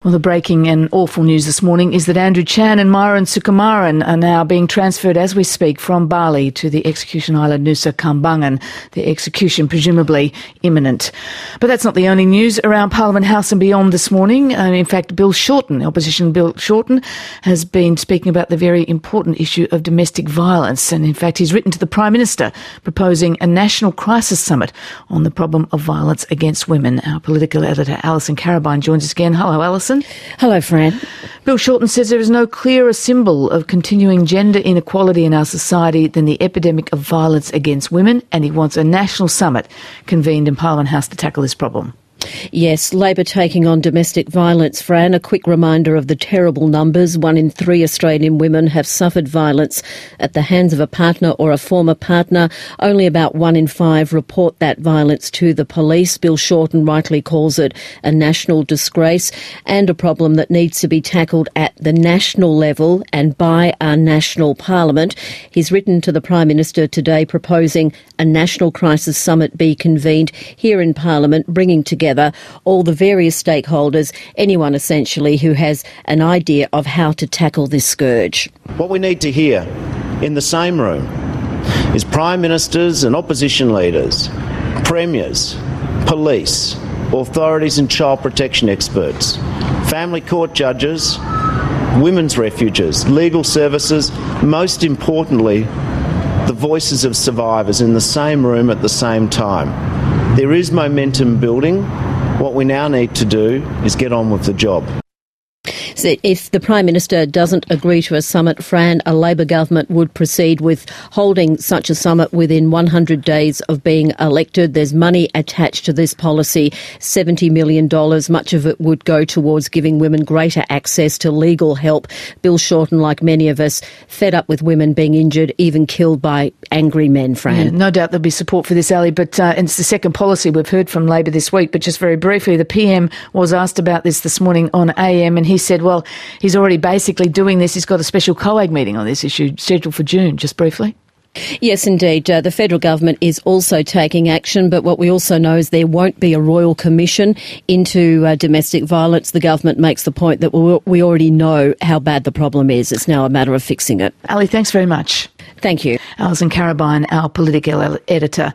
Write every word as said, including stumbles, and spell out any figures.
Well, the breaking and awful news this morning is that Andrew Chan and Myuran Sukumaran are now being transferred as we speak from Bali to the execution island Nusa Kambangan, the execution presumably imminent. But that's not the only news around Parliament House and beyond this morning. Uh, in fact, Bill Shorten, opposition Bill Shorten, has been speaking about the very important issue of domestic violence. And in fact, he's written to the Prime Minister proposing a national crisis summit on the problem of violence against women. Our political editor Alison Carabine joins us again. Hello, Alison. Hello, Fran. Bill Shorten says there is no clearer symbol of continuing gender inequality in our society than the epidemic of violence against women, and he wants a national summit convened in Parliament House to tackle this problem. Yes, Labor taking on domestic violence, Fran. A quick reminder of the terrible numbers. One in three Australian women have suffered violence at the hands of a partner or a former partner. Only about one in five report that violence to the police. Bill Shorten rightly calls it a national disgrace and a problem that needs to be tackled at the national level and by our national parliament. He's written to the Prime Minister today proposing a national crisis summit be convened here in Parliament, bringing together all the various stakeholders, anyone essentially who has an idea of how to tackle this scourge. What we need to hear in the same room is Prime Ministers and opposition leaders, premiers, police, authorities and child protection experts, family court judges, women's refuges, legal services, most importantly, the voices of survivors in the same room at the same time. There is momentum building. What we now need to do is get on with the job. So if the Prime Minister doesn't agree to a summit, Fran, a Labor government would proceed with holding such a summit within one hundred days of being elected. There's money attached to this policy, seventy million dollars. Much of it would go towards giving women greater access to legal help. Bill Shorten, like many of us, fed up with women being injured, even killed by angry men, Fran. Yeah, no doubt there'll be support for this, Ali, but uh, and it's the second policy we've heard from Labor this week. But just very briefly, the P M was asked about this this morning on A M, and he said, well, he's already basically doing this. He's got a special COAG meeting on this issue scheduled for June. Just briefly. Yes, indeed. Uh, the federal government is also taking action, but what we also know is there won't be a royal commission into uh, domestic violence. The government makes the point that we, we already know how bad the problem is. It's now a matter of fixing it. Ali, thanks very much. Thank you. Alison Carabine, our political editor.